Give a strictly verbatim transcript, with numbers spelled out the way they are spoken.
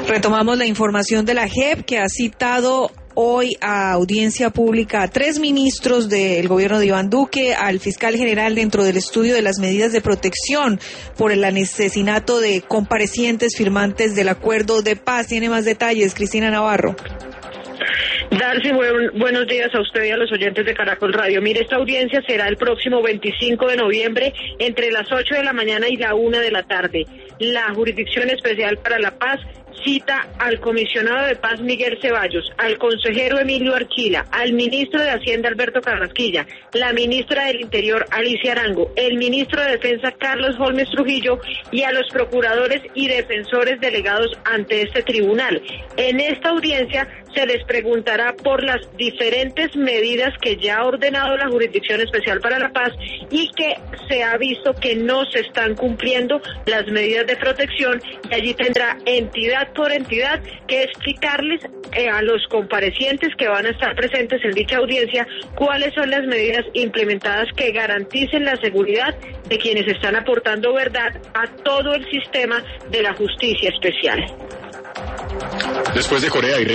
Retomamos la información de la J E P, que ha citado hoy a audiencia pública a tres ministros del gobierno de Iván Duque, al fiscal general dentro del estudio de las medidas de protección por el asesinato de comparecientes firmantes del acuerdo de paz. Tiene más detalles, Cristina Navarro. Darcy, buen, buenos días a usted y a los oyentes de Caracol Radio. Mire, esta audiencia será el próximo veinticinco de noviembre entre las ocho de la mañana y la una de la tarde. La Jurisdicción Especial para la Paz cita al comisionado de paz Miguel Ceballos, al consejero Emilio Archila, al ministro de Hacienda Alberto Carrasquilla, la ministra del Interior Alicia Arango, el ministro de Defensa Carlos Holmes Trujillo y a los procuradores y defensores delegados ante este tribunal. En esta audiencia se les preguntará por las diferentes medidas que ya ha ordenado la Jurisdicción Especial para la Paz y que se ha visto que no se están cumpliendo las medidas de protección, y allí tendrá entidad por entidad que explicarles eh, a los comparecientes que van a estar presentes en dicha audiencia cuáles son las medidas implementadas que garanticen la seguridad de quienes están aportando verdad a todo el sistema de la justicia especial. Después de Corea y